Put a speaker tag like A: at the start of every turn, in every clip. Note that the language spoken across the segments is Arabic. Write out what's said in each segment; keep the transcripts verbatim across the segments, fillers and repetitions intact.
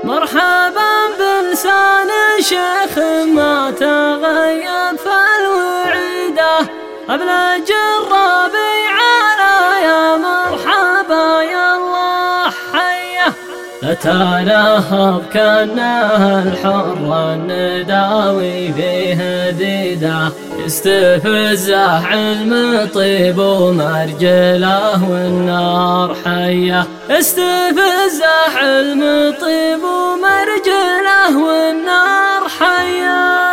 A: مرحبا بلسان شيخ ما تغيب فالوعيده، أبلج الربيع على يا مرحبا يا الله حيه. أتنهض كأنه الحر النداوي فيه ديده، يستفزه علم طيب ومرجله والنار حيه. يستفزه علم طيب ومرجله والنار حيه.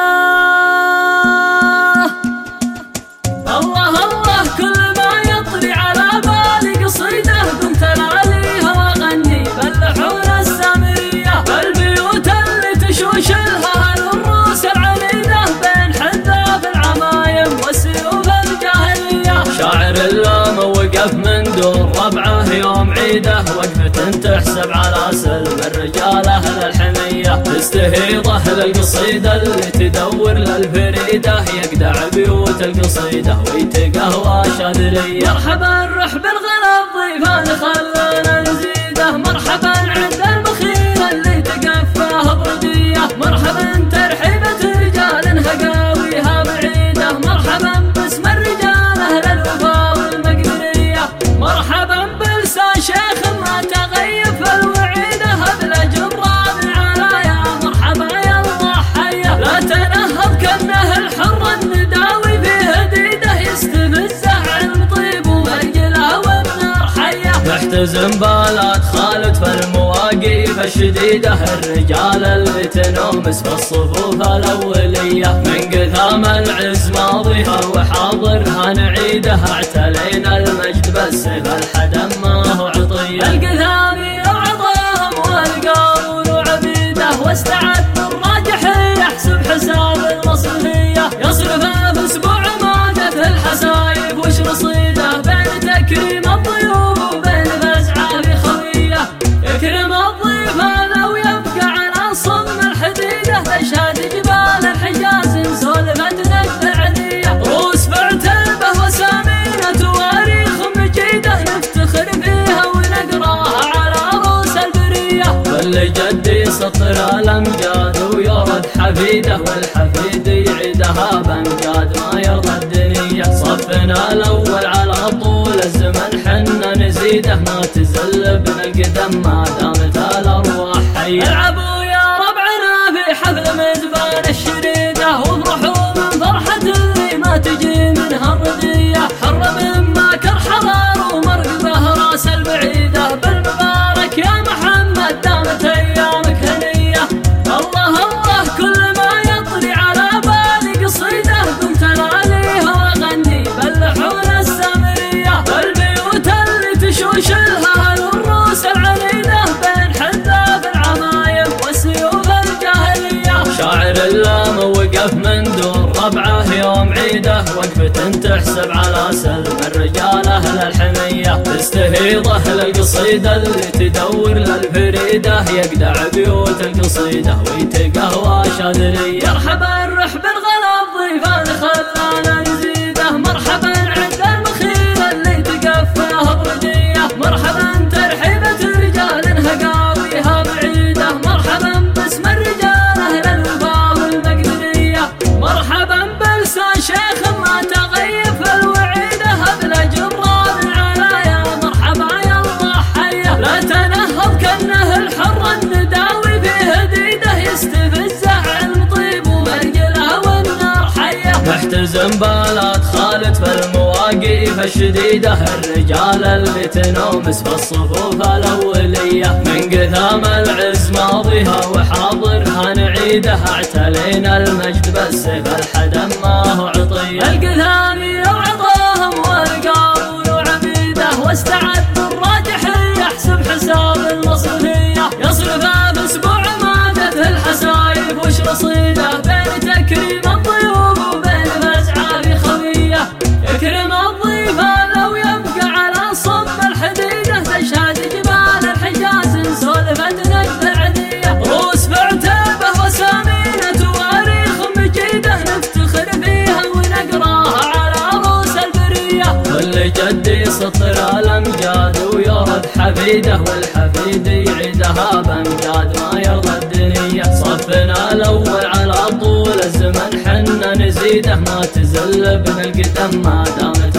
A: الله الله كل ما يطري على بالي قصيده كنت العليها واغني باللحون السامريه. البيوت اللي تشوش لها الروس العنيده بين حذاف العمايم والسيوف الجاهليه. شاعر اللام وقف من دون ربعه يوم عيده، وقفة تحسب على سلم الرجال اهل الحميه. تستهيض اهل القصيده اللي تدور للفريده، يقدع بيوت القصيده ويتقهوى شاذليه. مرحبا نروح بالغلا الضيفان خلونا نزيده، مرحبا عند المخيل اللي تقفاه برديه. مرحبا ترحيبة رجال هقاويها بعيده، مرحبا باسم الرجال اهل الوفا والمقدريه. مرحبا بلسان شيخ ما تغيب في الوعيده، ابلج الرابع على يا مرحبا يا الله حيه. لا تنهض كانه الحر النداوي فيه ديده، يستفزه علم طيب ومرجله والنار حيه. محتزم بالات خالد في المواقف الشديده، الرجال اللي تنومس في الصفوف الاوليه. من قثام العز ماضيها وحاضرها نعيده، اعتلينا المجد بالسيف الحدم ما هو عطيه. القثامي اعظم والقارون وعبيده، واستعد الراجح يحسب حساب المصرفيه. يصرفها في اسبوع ما جت الحسايب وش رصيده، بين تكريم الضيوف وبين فزعه في خويه. يكرم الضيف هذا ويبقى على صم الحديده، تشهد جبال الحجاز سولفتنا الثعليه. روس بعتبه وسامينه تواريخ مجيده، نفتخر فيها ونقراها على روس البريه. واللي جدي سطر الامجاد ويرد حفيده، والحفيد يعيدها بامجاد ما يرضى الدنيا. صفنا الاول على طول الزمن حنا نزيده، ما تزل ابن القدم ما دامت الارواح حيه. العبوا يا ربعنا في حفل مزبان الشريده، وافرحوا من فرحه اللي ما تجي منها الرديه. حر من ماكر حرار ومرقبه راس البعيده، بالمبارك يا محمد دامت ايامك هنيه. الله الله كل ما يطري على بالي قصيده كنت العليها واغني باللحون السامريه. البيوت اللي تشوش لها الروس العنيده، بين حذاف العمايم والسيوف الجاهليه. شاعر اللام وقف من دون ربعه يوم عيده، وقفة تحسب على سلم الرجال اهل الحميه. تستهيض اهل القصيده اللي تدور للفريده، يقدع بيوت القصيده ويتقهوى شاذليه. مرحبا نروح بالغلا الضيفان خلانا نزيده، مرحبا عند المخيل اللي تقفاه برديه. مرحبا ترحيبة رجال هقاويها بعيده، مرحبا باسم الرجال اهل الوفا والمقدريه. مرحبا بلسان شيخ ما تغيب في الوعيده، ابلج الرابع على يا مرحبا يا الله حيه. لا تنهض كانه الحر النداوي فيه ديده، يستفزه علم طيب ومرجله والنار حيه. محتزم بالات خالد في المواقف الشديده، الرجال اللي تنومس في الصفوف الاوليه. من قثام العز ماضيها وحاضرها نعيده، اعتلينا المجد بالسيف الحدم ما هو عطيه. القثامي اعظم والقارون وعبيده، واستعد الراجح يحسب حساب المصرفيه. يصرفها في اسبوع ما جت الحسايب وش رصيده، بين تكريم الضيوف وبين فزعه في خويه. يكرم الضيف هذا ويبقى على صم الحديده، تشهد جبال الحجاز سولفتنا الثعليه. روس بعتبه وسامينه تواريخ مجيده، نفتخر فيها ونقراها على روس البريه. واللي جدي سطر الامجاد ويرد حفيده، والحفيد يعيدها بامجاد ما يرضى الأول على طول الزمن حنا نزيده ما تزل ابن القدم ما دام